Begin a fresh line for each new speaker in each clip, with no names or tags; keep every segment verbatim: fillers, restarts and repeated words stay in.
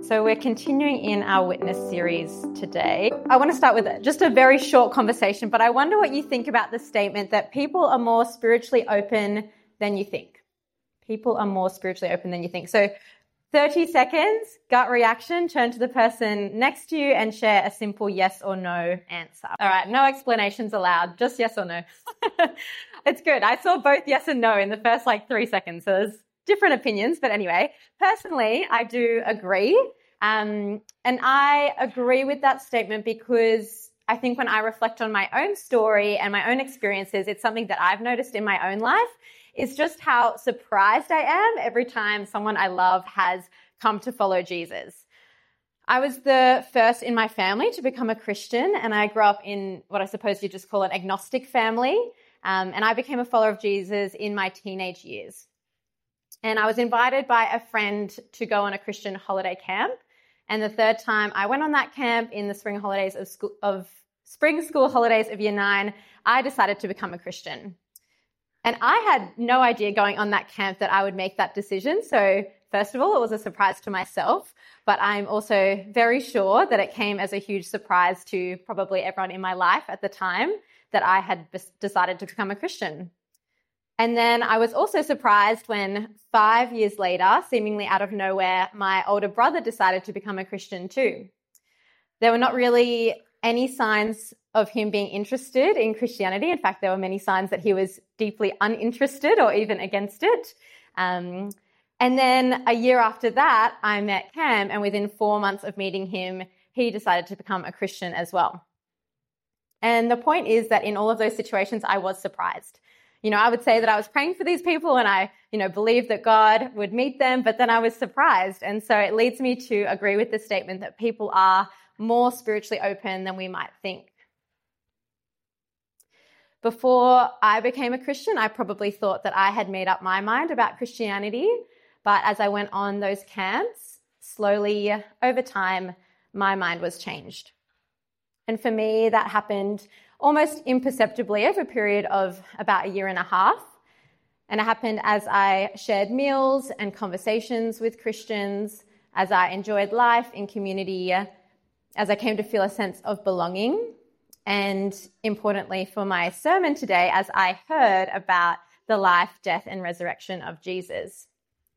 So we're continuing in our witness series today. I want to start with just a very short conversation, but I wonder what you think about the statement that people are more spiritually open than you think. People are more spiritually open than you think. So thirty seconds, gut reaction, turn to the person next to you and share a simple yes or no answer. All right, no explanations allowed, just yes or no. It's good. I saw both yes and no in the first like three seconds, so there's different opinions. But anyway, personally, I do agree. Um, and I agree with that statement because I think when I reflect on my own story and my own experiences, it's something that I've noticed in my own life. It's just how surprised I am every time someone I love has come to follow Jesus. I was the first in my family to become a Christian, and I grew up in what I suppose you just call an agnostic family. Um, and I became a follower of Jesus in my teenage years. And I was invited by a friend to go on a Christian holiday camp. And the third time I went on that camp in the spring holidays of school, of spring school holidays of year nine, I decided to become a Christian. And I had no idea going on that camp that I would make that decision. So first of all, it was a surprise to myself, but I'm also very sure that it came as a huge surprise to probably everyone in my life at the time that I had decided to become a Christian. And then I was also surprised when five years later, seemingly out of nowhere, my older brother decided to become a Christian too. There were not really any signs of him being interested in Christianity. In fact, there were many signs that he was deeply uninterested or even against it. Um, and then a year after that, I met Cam, and within four months of meeting him, he decided to become a Christian as well. And the point is that in all of those situations, I was surprised. You know, I would say that I was praying for these people and I, you know, believed that God would meet them, but then I was surprised. And so it leads me to agree with the statement that people are more spiritually open than we might think. Before I became a Christian, I probably thought that I had made up my mind about Christianity. But as I went on those camps, slowly over time, my mind was changed. And for me, that happened almost imperceptibly over a period of about a year and a half. And it happened as I shared meals and conversations with Christians, as I enjoyed life in community, as I came to feel a sense of belonging, and importantly for my sermon today, as I heard about the life, death, and resurrection of Jesus.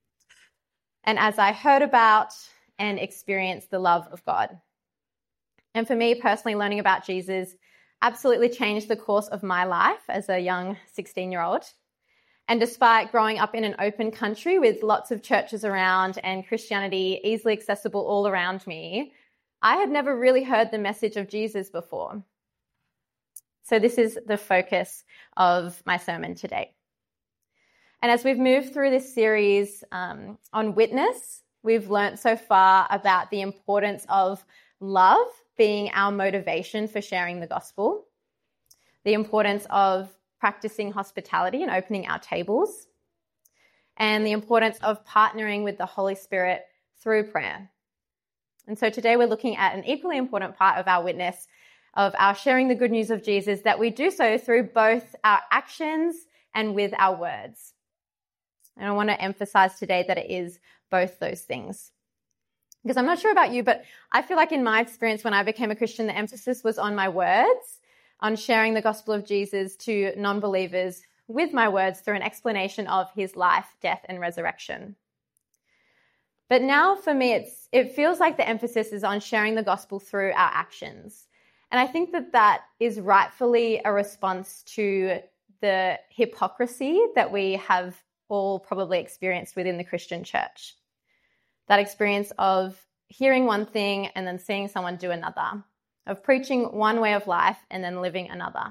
And as I heard about and experienced the love of God. And for me personally, learning about Jesus absolutely changed the course of my life as a young sixteen-year-old. And despite growing up in an open country with lots of churches around and Christianity easily accessible all around me, I had never really heard the message of Jesus before. So this is the focus of my sermon today. And as we've moved through this series um, on witness, we've learnt so far about the importance of love being our motivation for sharing the gospel, the importance of practicing hospitality and opening our tables, and the importance of partnering with the Holy Spirit through prayer. And so today we're looking at an equally important part of our witness, of our sharing the good news of Jesus, that we do so through both our actions and with our words. And I want to emphasize today that it is both those things. Because I'm not sure about you, but I feel like in my experience when I became a Christian, the emphasis was on my words, on sharing the gospel of Jesus to non-believers with my words through an explanation of his life, death, and resurrection. But now for me, it's it feels like the emphasis is on sharing the gospel through our actions. And I think that that is rightfully a response to the hypocrisy that we have all probably experienced within the Christian church. That experience of hearing one thing and then seeing someone do another, of preaching one way of life and then living another.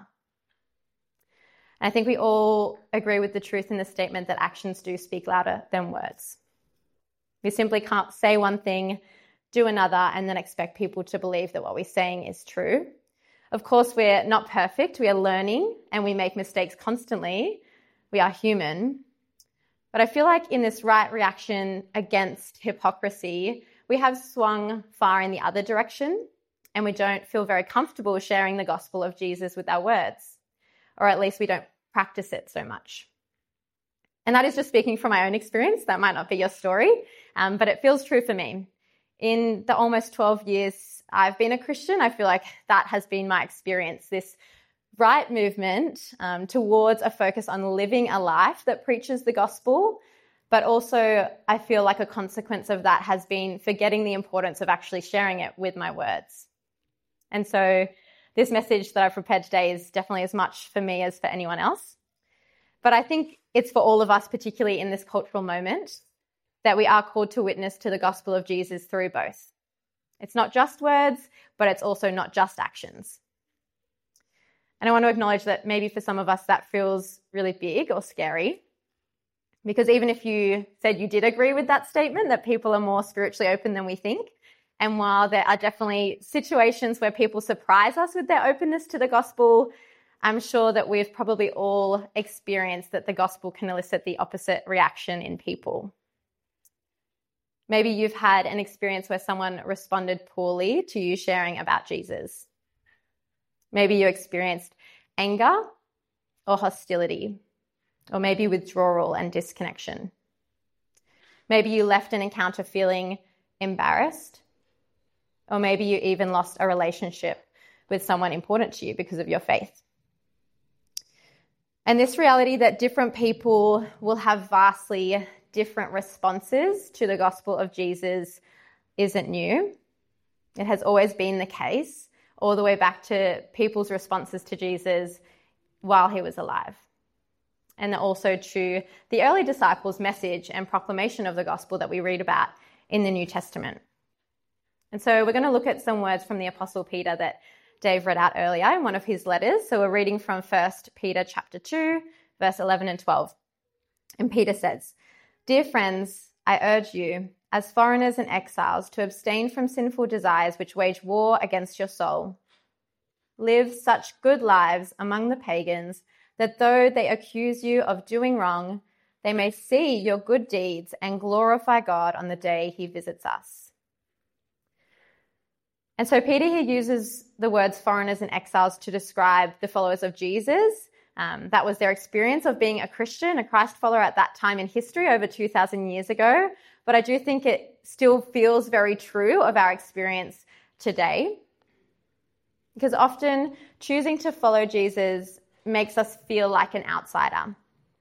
And I think we all agree with the truth in the statement that actions do speak louder than words. We simply can't say one thing, do another, and then expect people to believe that what we're saying is true. Of course, we're not perfect. We are learning and we make mistakes constantly. We are human. But I feel like in this right reaction against hypocrisy, we have swung far in the other direction, and we don't feel very comfortable sharing the gospel of Jesus with our words, or at least we don't practice it so much. And that is just speaking from my own experience. That might not be your story, um, but it feels true for me. in the almost twelve years I've been a Christian, I feel like that has been my experience, this right movement um, towards a focus on living a life that preaches the gospel. But also I feel like a consequence of that has been forgetting the importance of actually sharing it with my words. And so this message that I've prepared today is definitely as much for me as for anyone else. But I think it's for all of us, particularly in this cultural moment, that we are called to witness to the gospel of Jesus through both. It's not just words, but it's also not just actions. And I want to acknowledge that maybe for some of us that feels really big or scary, because even if you said you did agree with that statement, that people are more spiritually open than we think, and while there are definitely situations where people surprise us with their openness to the gospel, I'm sure that we've probably all experienced that the gospel can elicit the opposite reaction in people. Maybe you've had an experience where someone responded poorly to you sharing about Jesus. Maybe you experienced anger or hostility, or maybe withdrawal and disconnection. Maybe you left an encounter feeling embarrassed, or maybe you even lost a relationship with someone important to you because of your faith. And this reality that different people will have vastly different responses to the gospel of Jesus isn't new. It has always been the case, all the way back to people's responses to Jesus while he was alive. And also to the early disciples' message and proclamation of the gospel that we read about in the New Testament. And so we're going to look at some words from the Apostle Peter that Dave read out earlier in one of his letters. So we're reading from First Peter chapter two, verse eleven and twelve. And Peter says, "Dear friends, I urge you, as foreigners and exiles, to abstain from sinful desires which wage war against your soul. Live such good lives among the pagans that though they accuse you of doing wrong, they may see your good deeds and glorify God on the day he visits us." And so Peter here uses the words foreigners and exiles to describe the followers of Jesus. Um, that was their experience of being a Christian, a Christ follower at that time in history over two thousand years ago. But I do think it still feels very true of our experience today. Because often choosing to follow Jesus makes us feel like an outsider.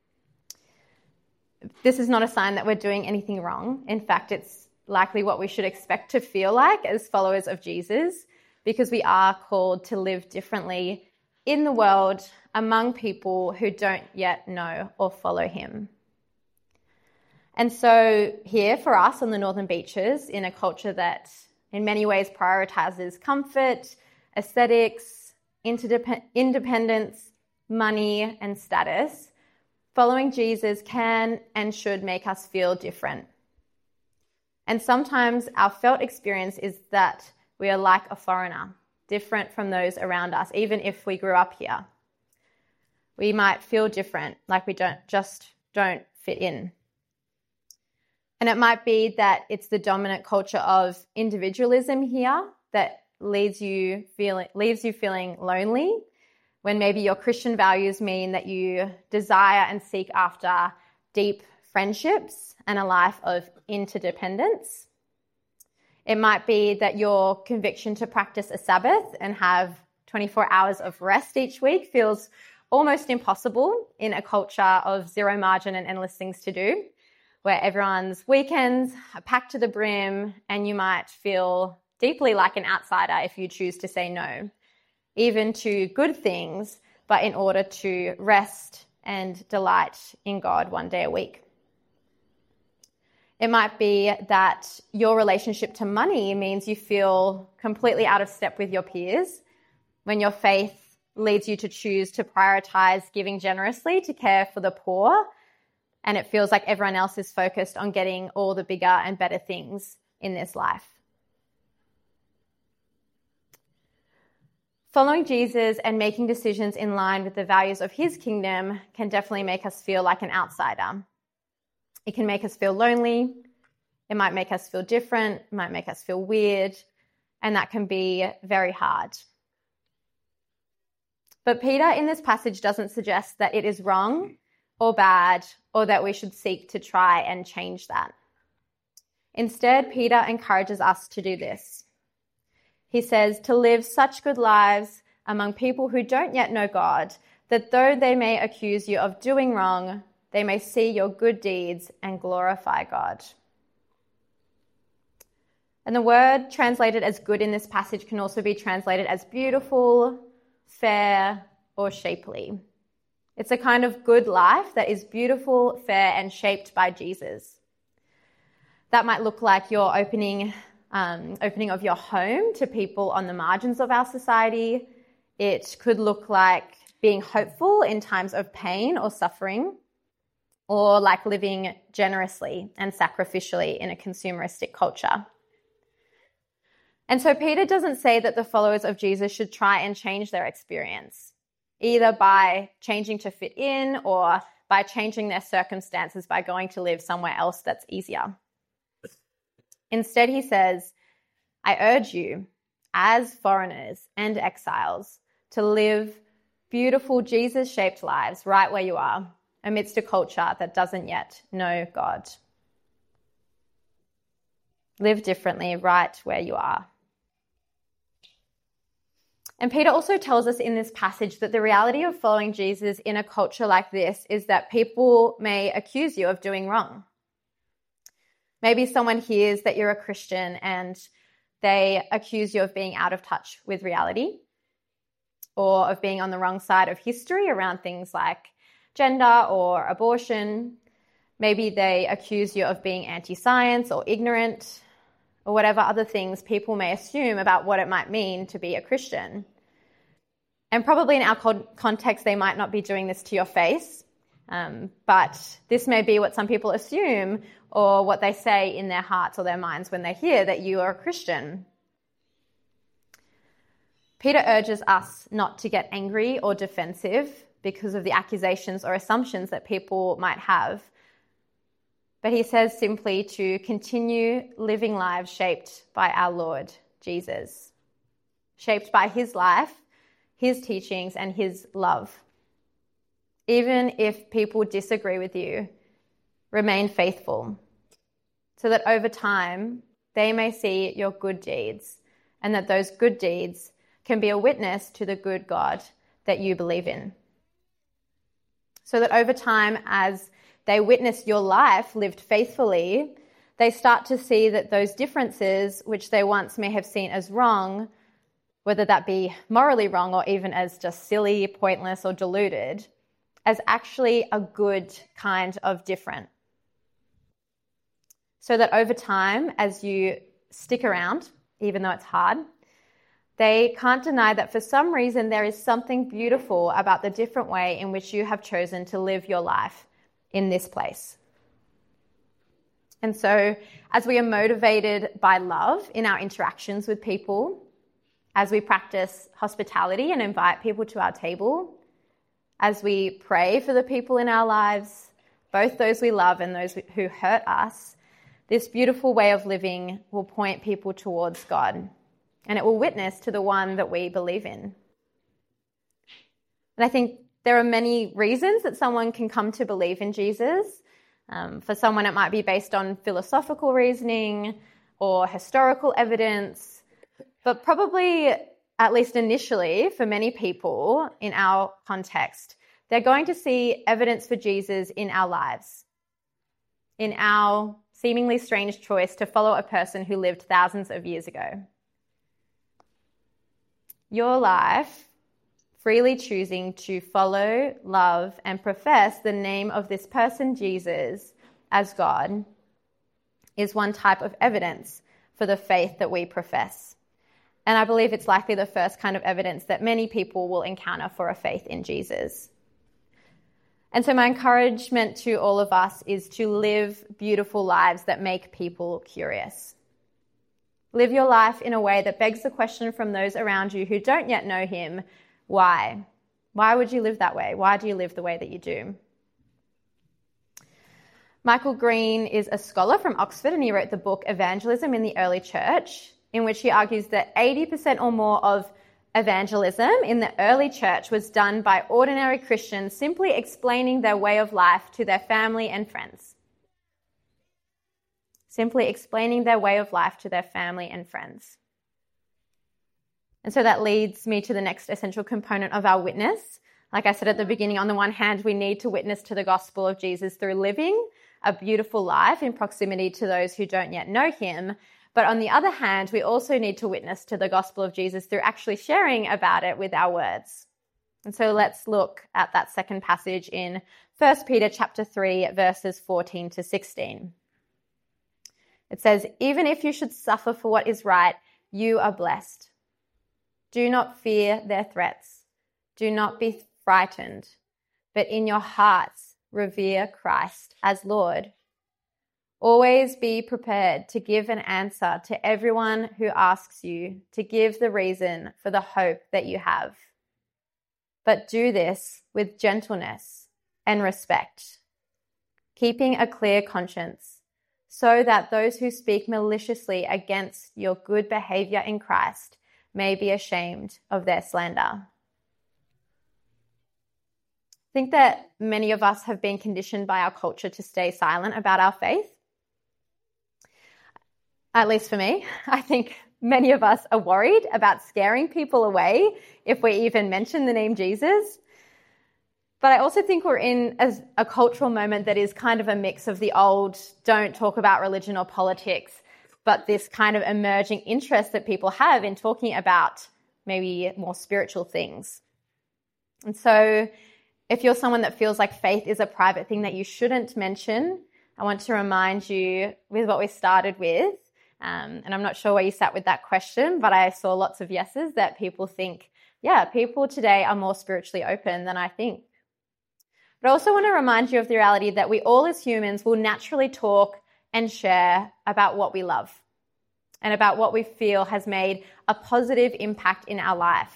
This is not a sign that we're doing anything wrong. In fact, it's likely what we should expect to feel like as followers of Jesus, because we are called to live differently in the world among people who don't yet know or follow him. And so here for us on the Northern Beaches, in a culture that in many ways prioritizes comfort, aesthetics, interdep- independence, money, and status, following Jesus can and should make us feel different. And sometimes our felt experience is that we are like a foreigner, different from those around us, even if we grew up here. We might feel different, like we don't just don't fit in. And it might be that it's the dominant culture of individualism here that leads you feeling, leaves you feeling lonely, when maybe your Christian values mean that you desire and seek after deep friendships and a life of interdependence. It might be that your conviction to practice a Sabbath and have twenty-four hours of rest each week feels almost impossible in a culture of zero margin and endless things to do, where everyone's weekends are packed to the brim and you might feel deeply like an outsider if you choose to say no, even to good things, but in order to rest and delight in God one day a week. It might be that your relationship to money means you feel completely out of step with your peers when your faith leads you to choose to prioritize giving generously to care for the poor, and it feels like everyone else is focused on getting all the bigger and better things in this life. Following Jesus and making decisions in line with the values of his kingdom can definitely make us feel like an outsider. It can make us feel lonely. It might make us feel different. It might make us feel weird. And that can be very hard. But Peter in this passage doesn't suggest that it is wrong or bad or that we should seek to try and change that. Instead, Peter encourages us to do this. He says to live such good lives among people who don't yet know God, that though they may accuse you of doing wrong, they may see your good deeds and glorify God. And the word translated as good in this passage can also be translated as beautiful, fair, or shapely. It's a kind of good life that is beautiful, fair, and shaped by Jesus. That might look like your opening, um, opening of your home to people on the margins of our society. It could look like being hopeful in times of pain or suffering, or like living generously and sacrificially in a consumeristic culture. And so Peter doesn't say that the followers of Jesus should try and change their experience, either by changing to fit in or by changing their circumstances by going to live somewhere else that's easier. Instead, he says, I urge you, as foreigners and exiles, to live beautiful Jesus-shaped lives right where you are, amidst a culture that doesn't yet know God. Live differently right where you are. And Peter also tells us in this passage that the reality of following Jesus in a culture like this is that people may accuse you of doing wrong. Maybe someone hears that you're a Christian and they accuse you of being out of touch with reality, or of being on the wrong side of history around things like gender or abortion. Maybe they accuse you of being anti-science or ignorant, or whatever other things people may assume about what it might mean to be a Christian. And probably in our context, they might not be doing this to your face, um, but this may be what some people assume or what they say in their hearts or their minds when they hear that you are a Christian. Peter urges us not to get angry or defensive because of the accusations or assumptions that people might have, but he says simply to continue living lives shaped by our Lord Jesus, shaped by his life, his teachings, and his love. Even if people disagree with you, remain faithful, so that over time they may see your good deeds, and that those good deeds can be a witness to the good God that you believe in. So that over time, as they witness your life lived faithfully, they start to see that those differences, which they once may have seen as wrong, whether that be morally wrong or even as just silly, pointless, or deluded, as actually a good kind of different. So that over time, as you stick around, even though it's hard, they can't deny that for some reason there is something beautiful about the different way in which you have chosen to live your life in this place. And so as we are motivated by love in our interactions with people, as we practice hospitality and invite people to our table, as we pray for the people in our lives, both those we love and those who hurt us, this beautiful way of living will point people towards God, and it will witness to the one that we believe in. And I think there are many reasons that someone can come to believe in Jesus. Um, for someone, it might be based on philosophical reasoning or historical evidence, but probably, at least initially, for many people in our context, they're going to see evidence for Jesus in our lives, in our seemingly strange choice to follow a person who lived thousands of years ago. Your life, freely choosing to follow, love, and profess the name of this person, Jesus, as God, is one type of evidence for the faith that we profess. And I believe it's likely the first kind of evidence that many people will encounter for a faith in Jesus. And so my encouragement to all of us is to live beautiful lives that make people curious. Live your life in a way that begs the question from those around you who don't yet know him, why? Why would you live that way? Why do you live the way that you do? Michael Green is a scholar from Oxford, and he wrote the book Evangelism in the Early Church, in which he argues that eighty percent or more of evangelism in the early church was done by ordinary Christians simply explaining their way of life to their family and friends. simply explaining their way of life to their family and friends. And so that leads me to the next essential component of our witness. Like I said at the beginning, on the one hand, we need to witness to the gospel of Jesus through living a beautiful life in proximity to those who don't yet know him. But on the other hand, we also need to witness to the gospel of Jesus through actually sharing about it with our words. And so let's look at that second passage in First Peter chapter three, verses fourteen to sixteen. It says, "Even if you should suffer for what is right, you are blessed. Do not fear their threats. Do not be frightened, but in your hearts revere Christ as Lord. Always be prepared to give an answer to everyone who asks you to give the reason for the hope that you have. But do this with gentleness and respect, keeping a clear conscience, so that those who speak maliciously against your good behavior in Christ may be ashamed of their slander." I think that many of us have been conditioned by our culture to stay silent about our faith. At least for me, I think many of us are worried about scaring people away if we even mention the name Jesus. But I also think we're in a, a cultural moment that is kind of a mix of the old don't talk about religion or politics, but this kind of emerging interest that people have in talking about maybe more spiritual things. And so if you're someone that feels like faith is a private thing that you shouldn't mention, I want to remind you with what we started with. Um, and I'm not sure where you sat with that question, but I saw lots of yeses that people think, yeah, people today are more spiritually open than I think. But I also want to remind you of the reality that we all as humans will naturally talk and share about what we love and about what we feel has made a positive impact in our life.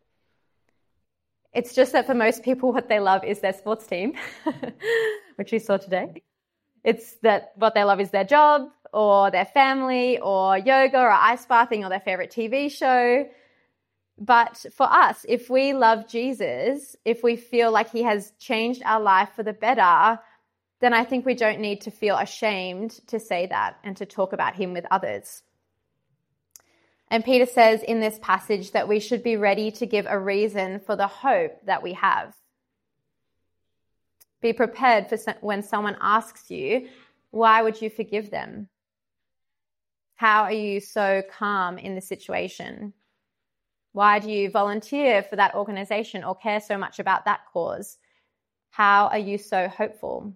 It's just that for most people, what they love is their sports team, which we saw today. It's that what they love is their job or their family or yoga or ice bathing or their favorite T V show. But for us, if we love Jesus, if we feel like he has changed our life for the better, then I think we don't need to feel ashamed to say that and to talk about him with others. And Peter says in this passage that we should be ready to give a reason for the hope that we have. Be prepared for when someone asks you, why would you forgive them? How are you so calm in the situation? Why do you volunteer for that organization or care so much about that cause? How are you so hopeful?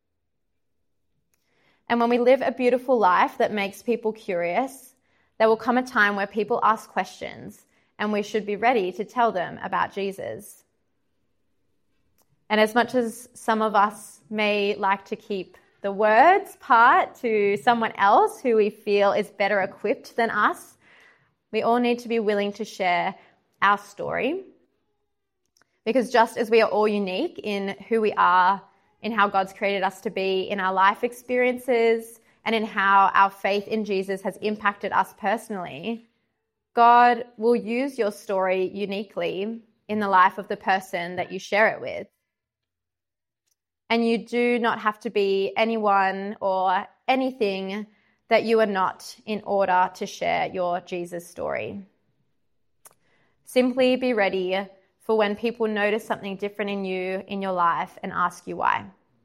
And when we live a beautiful life that makes people curious, there will come a time where people ask questions and we should be ready to tell them about Jesus. And as much as some of us may like to keep the words part to someone else who we feel is better equipped than us, we all need to be willing to share our story. Because just as we are all unique in who we are, in how God's created us to be, in our life experiences, and in how our faith in Jesus has impacted us personally, God will use your story uniquely in the life of the person that you share it with. And you do not have to be anyone or anything that you are not in order to share your Jesus story. Simply be ready for when people notice something different in you, in your life, and ask you why.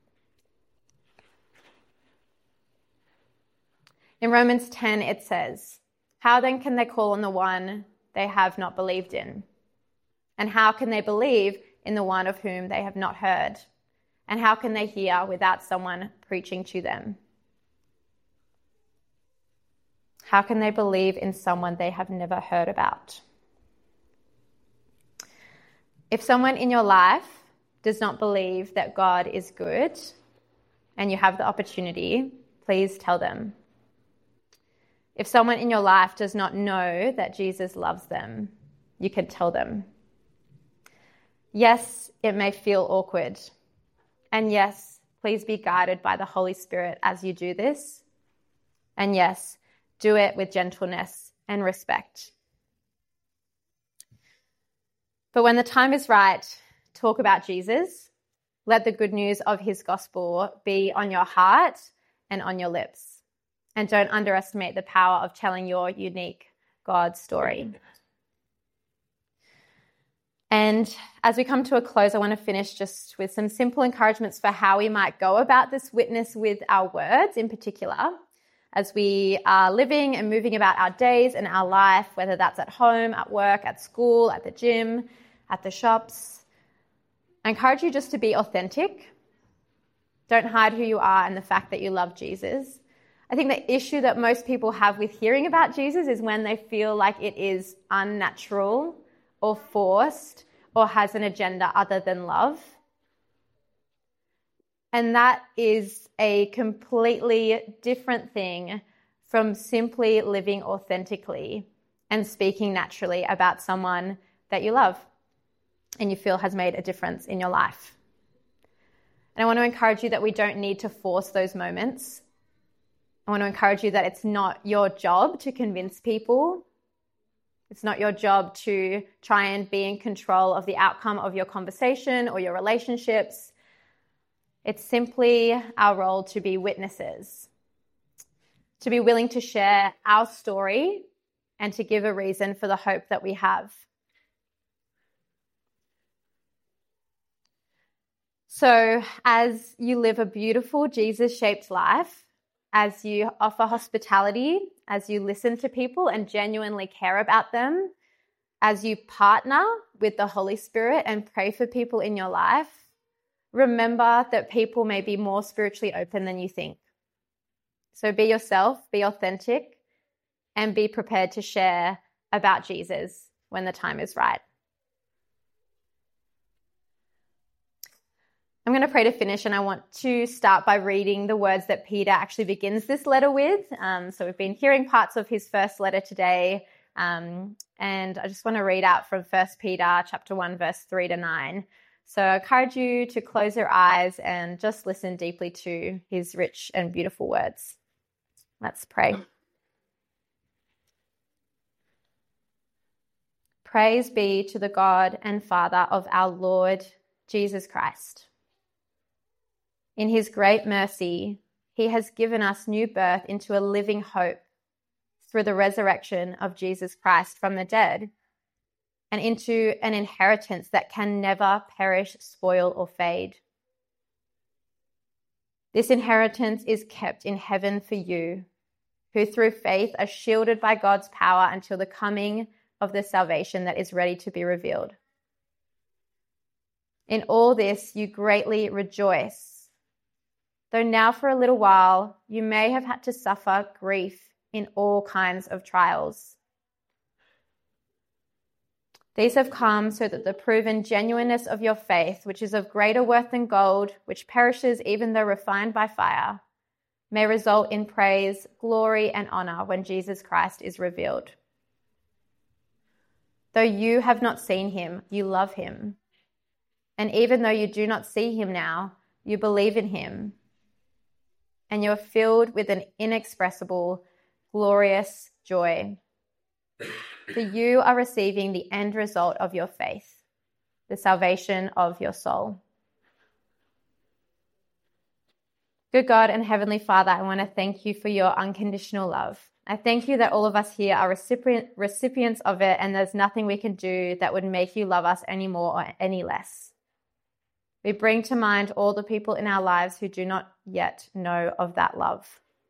In Romans ten, it says, "How then can they call on the one they have not believed in? And how can they believe in the one of whom they have not heard? And how can they hear without someone preaching to them? How can they believe in someone they have never heard about?" If someone in your life does not believe that God is good and you have the opportunity, please tell them. If someone in your life does not know that Jesus loves them, you can tell them. Yes, it may feel awkward. And yes, please be guided by the Holy Spirit as you do this. And yes, do it with gentleness and respect. But when the time is right, talk about Jesus. Let the good news of his gospel be on your heart and on your lips. And don't underestimate the power of telling your unique God story. And as we come to a close, I want to finish just with some simple encouragements for how we might go about this witness with our words in particular, as we are living and moving about our days and our life, whether that's at home, at work, at school, at the gym, at the shops. I encourage you just to be authentic. Don't hide who you are and the fact that you love Jesus. I think the issue that most people have with hearing about Jesus is when they feel like it is unnatural or forced or has an agenda other than love. And that is a completely different thing from simply living authentically and speaking naturally about someone that you love and you feel has made a difference in your life. And I want to encourage you that we don't need to force those moments. I want to encourage you that it's not your job to convince people. It's not your job to try and be in control of the outcome of your conversation or your relationships. It's simply our role to be witnesses, to be willing to share our story and to give a reason for the hope that we have. So as you live a beautiful Jesus-shaped life, as you offer hospitality, as you listen to people and genuinely care about them, as you partner with the Holy Spirit and pray for people in your life, remember that people may be more spiritually open than you think. So be yourself, be authentic, and be prepared to share about Jesus when the time is right. I'm going to pray to finish, and I want to start by reading the words that Peter actually begins this letter with. Um, so we've been hearing parts of his first letter today, um, and I just want to read out from First Peter chapter one, verse three to nine. So I encourage you to close your eyes and just listen deeply to his rich and beautiful words. Let's pray. Praise be to the God and Father of our Lord Jesus Christ. In his great mercy, he has given us new birth into a living hope through the resurrection of Jesus Christ from the dead, and into an inheritance that can never perish, spoil, or fade. This inheritance is kept in heaven for you, who through faith are shielded by God's power until the coming of the salvation that is ready to be revealed. In all this you greatly rejoice, though now for a little while you may have had to suffer grief in all kinds of trials. These have come so that the proven genuineness of your faith, which is of greater worth than gold, which perishes even though refined by fire, may result in praise, glory, and honor when Jesus Christ is revealed. Though you have not seen him, you love him. And even though you do not see him now, you believe in him. And you are filled with an inexpressible, glorious joy. For you are receiving the end result of your faith, the salvation of your soul. Good God and Heavenly Father, I want to thank you for your unconditional love. I thank you that all of us here are recipient, recipients of it, and there's nothing we can do that would make you love us any more or any less. We bring to mind all the people in our lives who do not yet know of that love.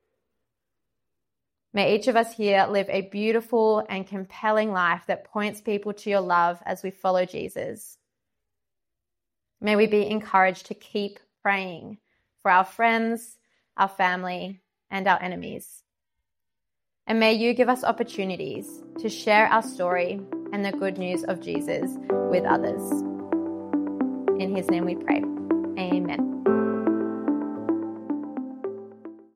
May each of us here live a beautiful and compelling life that points people to your love as we follow Jesus. May we be encouraged to keep praying for our friends, our family, and our enemies. And may you give us opportunities to share our story and the good news of Jesus with others. In his name we pray. Amen.